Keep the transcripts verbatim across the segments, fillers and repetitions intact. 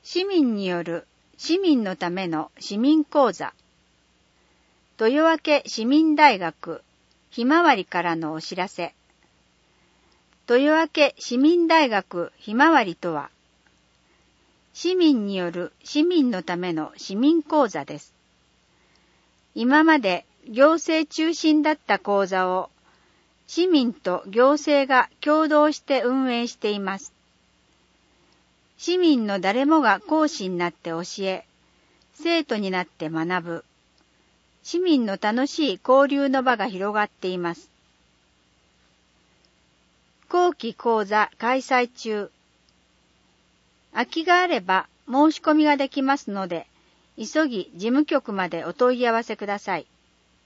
市民による市民のための市民講座。豊明市民大学ひまわりからのお知らせ。豊明市民大学ひまわりとは、市民による市民のための市民講座です。今まで行政中心だった講座を市民と行政が共同して運営しています。市民の誰もが講師になって教え、生徒になって学ぶ、市民の楽しい交流の場が広がっています。後期講座開催中。空きがあれば申し込みができますので、急ぎ事務局までお問い合わせください。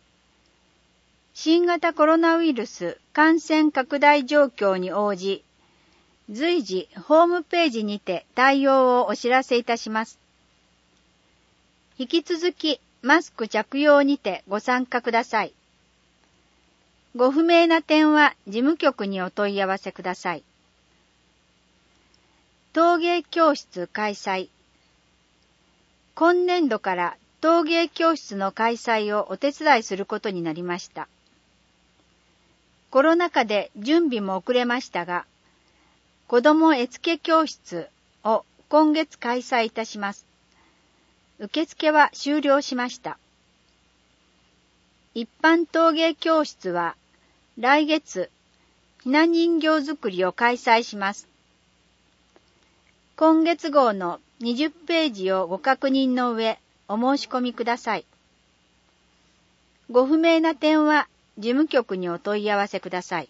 新型コロナウイルス感染拡大状況に応じ、随時ホームページにて対応をお知らせいたします。引き続きマスク着用にてご参加ください。ご不明な点は事務局にお問い合わせください。陶芸教室開催。今年度から陶芸教室の開催をお手伝いすることになりました。コロナ禍で準備も遅れましたが、子ども絵付け教室を今月開催いたします。受付は終了しました。一般陶芸教室は来月、ひな人形作りを開催します。今月号のにじゅっページをご確認の上、お申し込みください。ご不明な点は事務局にお問い合わせください。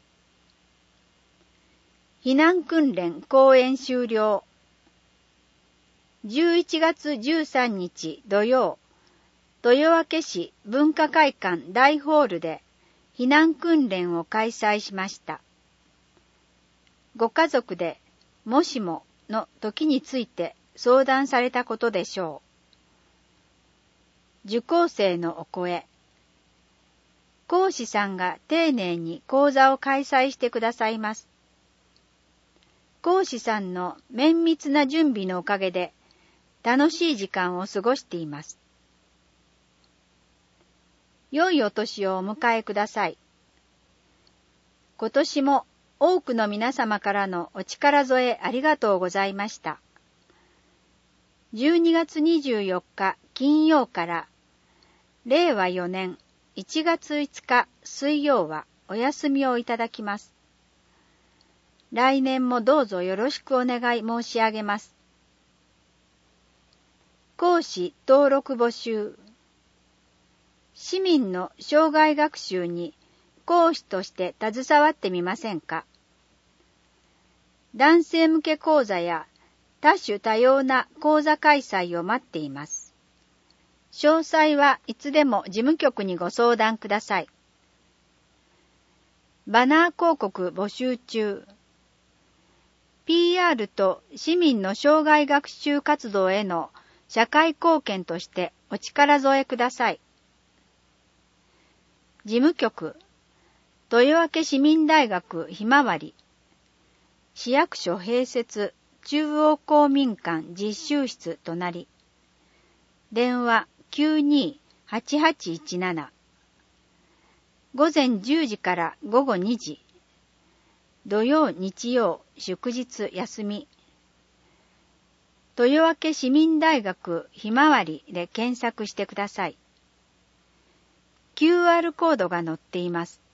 避難訓練講演終了。じゅういちがつじゅうさんにち土曜、豊明市文化会館大ホールで避難訓練を開催しました。ご家族でもしもの時について相談されたことでしょう。受講生のお声。講師さんが丁寧に講座を開催してくださいます。講師さんの綿密な準備のおかげで楽しい時間を過ごしています。良いお年をお迎えください。今年も多くの皆様からのお力添えありがとうございました。じゅうにがつにじゅうよっか金曜かられいわよねんいちがついつか水曜はお休みをいただきます。来年もどうぞよろしくお願い申し上げます。講師登録募集。市民の生涯学習に講師として携わってみませんか？男性向け講座や多種多様な講座開催を待っています。詳細はいつでも事務局にご相談ください。バナー広告募集中。ピーアール と市民の生涯学習活動への社会貢献としてお力添えください。事務局、豊明市民大学ひまわり、市役所併設中央公民館実習室となり、電話 きゅうにーはちはちいちなな、午前じゅうじから午後にじ、土曜日曜祝日休み。豊明市民大学ひまわりで検索してください。キューアール コードが載っています。